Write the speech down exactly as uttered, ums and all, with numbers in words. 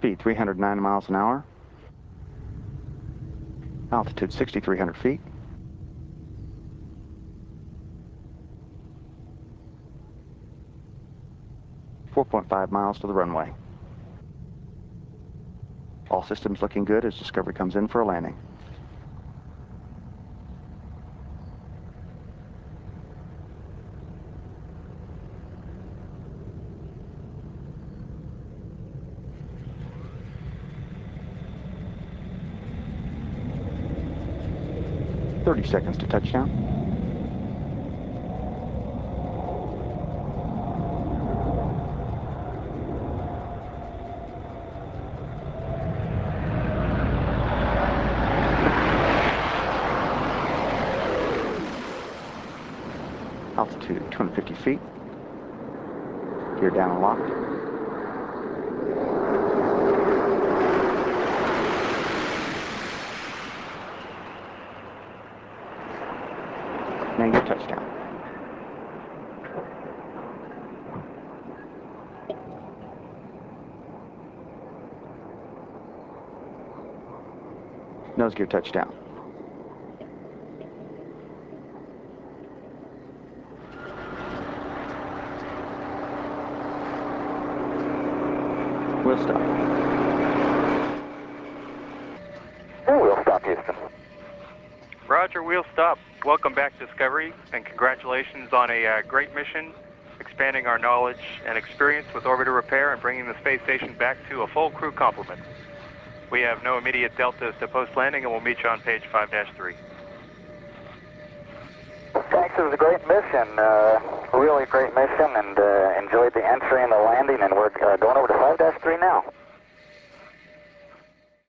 Speed three hundred nine miles an hour. Altitude sixty-three hundred feet. four point five miles to the runway. All systems looking good as Discovery comes in for a landing. thirty seconds to touchdown. Altitude two hundred fifty feet. Gear down and locked. Now your touchdown. Nose gear touchdown. We'll stop. We'll stop, Houston. Roger, we'll stop. Welcome back, Discovery, and congratulations on a uh, great mission, expanding our knowledge and experience with orbiter repair and bringing the space station back to a full crew complement. We have no immediate deltas to post-landing, and we'll meet you on page five dash three. Thanks, it was a great mission, uh, really great mission, and uh, enjoyed the entry and the landing, and we're uh, going over to five dash three now.